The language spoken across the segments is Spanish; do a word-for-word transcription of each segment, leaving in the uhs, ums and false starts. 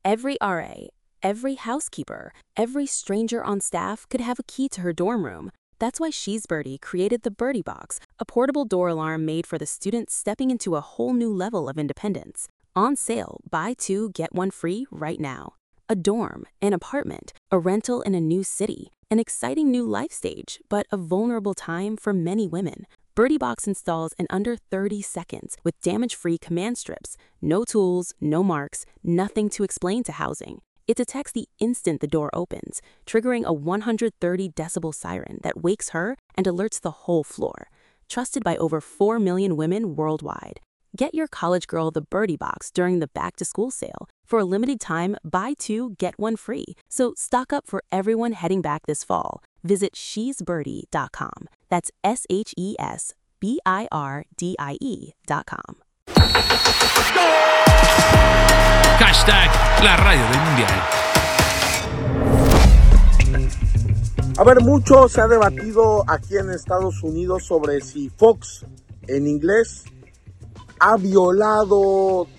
Every R A, every housekeeper, every stranger on staff could have a key to her dorm room. That's why She's Birdie created the Birdie Box, a portable door alarm made for the students stepping into a whole new level of independence. On sale, buy two, get one free right now. A dorm, an apartment, a rental in a new city, an exciting new life stage, but a vulnerable time for many women. Birdie Box installs in under thirty seconds with damage-free command strips. No tools, no marks, nothing to explain to housing. It detects the instant the door opens, triggering a one hundred thirty decibel siren that wakes her and alerts the whole floor. Trusted by over four million women worldwide. Get your college girl the Birdie Box during the back-to-school sale. For a limited time, buy two, get one free. So stock up for everyone heading back this fall. Visit she's birdie dot com. That's S H E S B I R D I E dot com. Hashtag la radio del mundial. A ver, mucho se ha debatido aquí en Estados Unidos sobre si Fox, en inglés, ha violado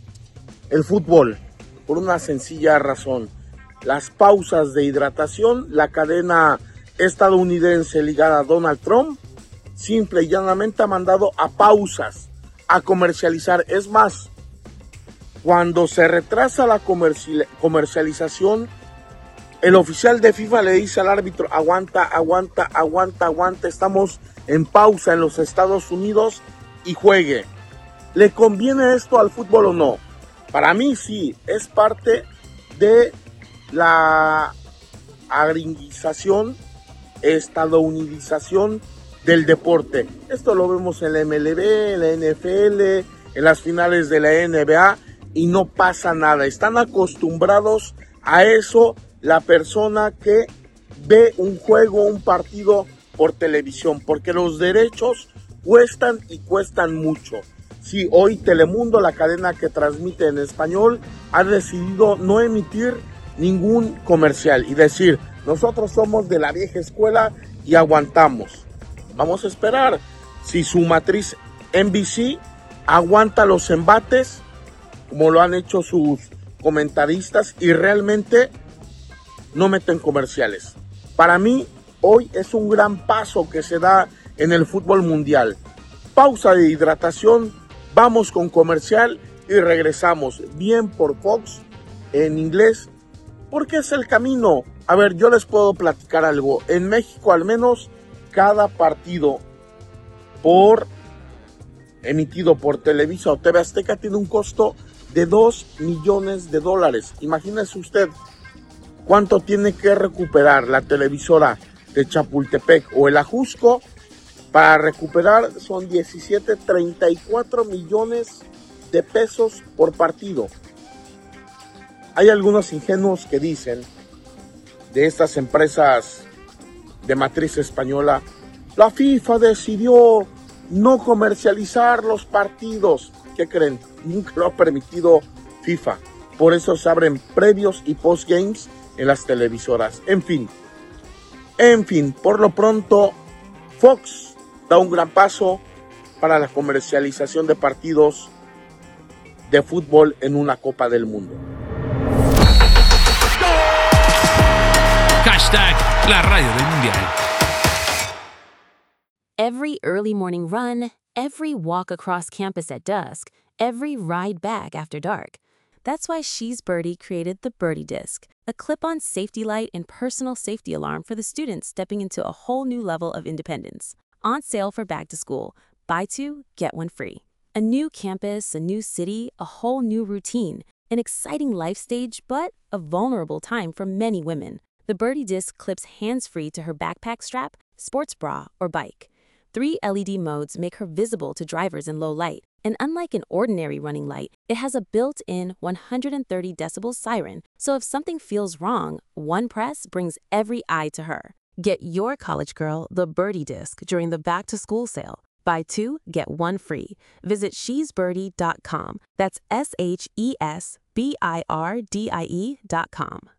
el fútbol por una sencilla razón. Las pausas de hidratación, la cadena estadounidense ligada a Donald Trump, simple y llanamente ha mandado a pausas, a comercializar. Es más, cuando se retrasa la comerci- comercialización, el oficial de FIFA le dice al árbitro, aguanta, aguanta, aguanta, aguanta, estamos en pausa en los Estados Unidos y juegue. ¿Le conviene esto al fútbol o no? Para mí sí, es parte de la agringuización, estadounidización del deporte. Esto lo vemos en la M L B, en la N F L, en las finales de la N B A y no pasa nada. Están acostumbrados a eso la persona que ve un juego, un partido por televisión, porque los derechos cuestan y cuestan mucho. Sí, hoy Telemundo, la cadena que transmite en español, ha decidido no emitir ningún comercial y decir, nosotros somos de la vieja escuela y aguantamos. Vamos a esperar si su matriz N B C aguanta los embates, como lo han hecho sus comentaristas, y realmente no meten comerciales. Para mí, hoy es un gran paso que se da en el fútbol mundial. Pausa de hidratación, vamos con comercial y regresamos. Bien por Fox, en inglés, porque es el camino. A ver, yo les puedo platicar algo. En México, al menos, cada partido por emitido por Televisa o T V Azteca tiene un costo de dos millones de dólares. Imagínese usted cuánto tiene que recuperar la televisora de Chapultepec o el Ajusco. Para recuperar son diecisiete, treinta y cuatro millones de pesos por partido. Hay algunos ingenuos que dicen de estas empresas de matriz española, la FIFA decidió no comercializar los partidos. ¿Qué creen? Nunca lo ha permitido FIFA. Por eso se abren previos y post-games en las televisoras. En fin, en fin, por lo pronto, Fox da un gran paso para la comercialización de partidos de fútbol en una Copa del Mundo. Hashtag la radio del mundial. Every early morning run, every walk across campus at dusk, every ride back after dark. That's why She's Birdie created the Birdie Disc, a clip-on safety light and personal safety alarm for the students stepping into a whole new level of independence. On sale for back to school. Buy two, get one free. A new campus, a new city, a whole new routine. An exciting life stage, but a vulnerable time for many women. The Birdie Disc clips hands-free to her backpack strap, sports bra, or bike. Three L E D modes make her visible to drivers in low light. And unlike an ordinary running light, it has a built-in one hundred thirty decibel siren, so if something feels wrong, one press brings every eye to her. Get your college girl the Birdie Disc during the back-to-school sale. Buy two, get one free. Visit she's birdie dot com. That's S H E S B I R D I E dot com.